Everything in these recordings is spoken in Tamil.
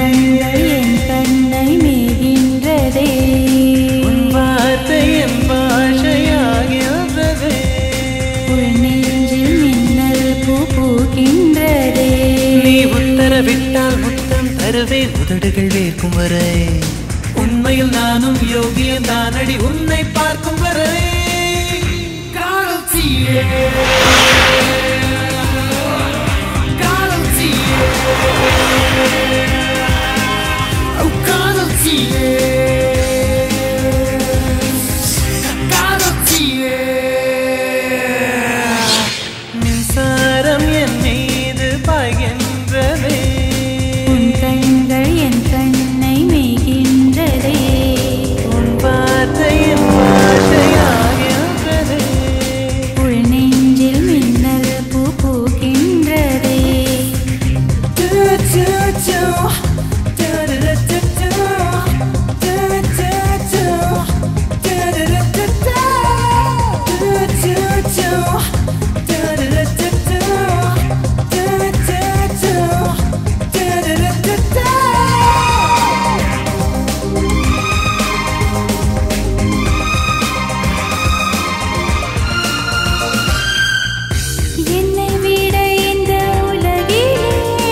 கண்ணை மேகின்றதே உன் வார்த்தை என் பாஷையாகின்றதே உள் நெஞ்சில் மின்னல் பூ பூக்கின்றதே நீ உத்தரவிட்டால் முத்தம் தருவேன் உதடுகள் வேர்க்கும் வரை உண்மையில் நானும் யோகியன் தானடி உன்னை பார்க்கும் வரை காதல் தீயே காதல் தீயே காதல் தீயே காதல் தீயே மின்சாரம் என் மீது பாய்கின்றதே உன் கண்கள் என் கண்ணை மேகின்றதே உன் வார்த்தை என் பாஷையாகின்றதே உள் நெஞ்சில் மின்னல் பூ பூக்கின்றதே என்னை விட இந்த உலகிலே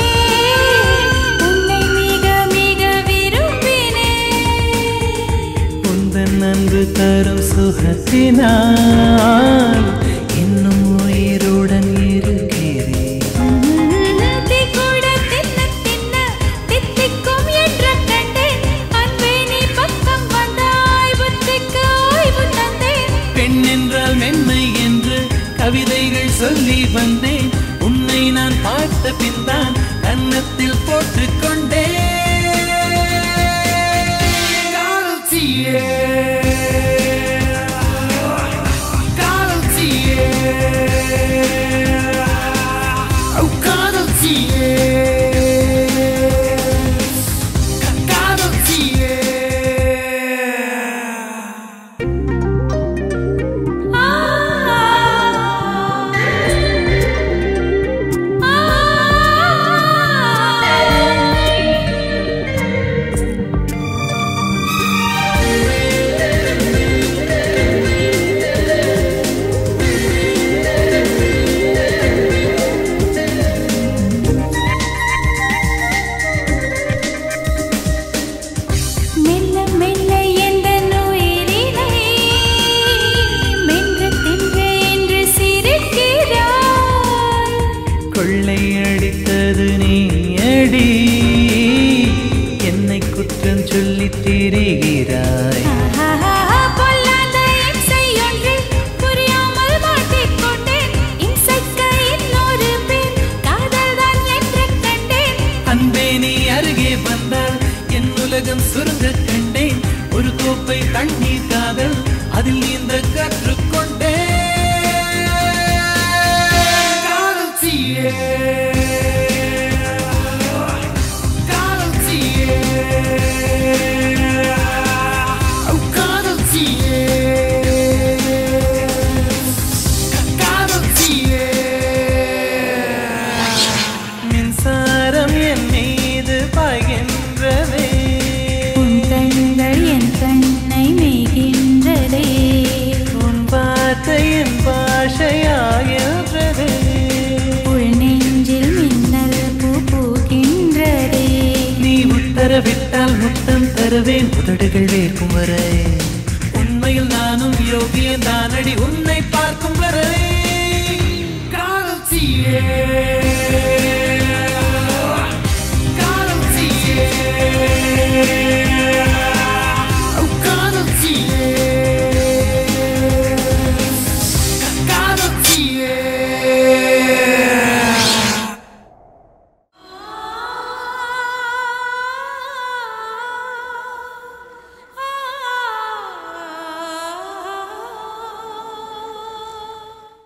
உன்னை மிக மிக விரும்பினேன் உந்தன் அன்பு தரும் சுகத்தினால் இன்னும் உயிருடன் இருக்கிறேன் கூட தின்ன தின்ன தித்திக்கும் என்ற கண்டேன் அன்பே நீ பக்கம் வந்தாய் புத்திக்கு ஓய்வு தந்தேன் பெண் என்றால் மென்மை என்று கவிதைகள் சொல்லி வந்தேன் உன்னை நான் பார்த்த பின்தான் கன்னத்தில் போட்டுக்கொண்டேன் காதல் தீயே காதல் தீயே காதல் தீயே காதல் தீயே மெல்ல மெல்ல எந்த நுயிரினை மென்று தின்று என்று சிரிக்கிறாய் கொள்ளையடித்தது நீ அடி என்னை குற்றம் சொல்லி திரிகிறாய் பொல்லாத இம்சை ஒன்றில் புரியாமல் மாட்டிக்கொண்டேன் இம்சைக்கு இன்னொரு பேர் காதல்தான் என்று கண்டேன் அன்பே நீ அருகே வந்தால் என் உலகம் சுருங்க கண்டேன் ஒரு கோப்பை தண்ணீர் காதல் அதில் நீந்த கற்றுக்கொண்டேன் காதல் தீயே காதல் தீயே காதல் தீயே காதல் தீயே மின்சாரம் என் மீது பாய்கின்றதே உன் கண்கள் என் கண்ணை மேகின்றதே உன் வார்த்தை என் பாஷையாகின்றதே உள் நெஞ்சில் மின்னல் பூ பூக்கின்றதே நீ உத்தரவிட்டால் முத்தம் தருவேன் உதடுகள் வேர்க்கும் வரை உண்மையில் நானும் யோகியன் தானடி உன்னை பார்க்கும் வரை காதல் தீயே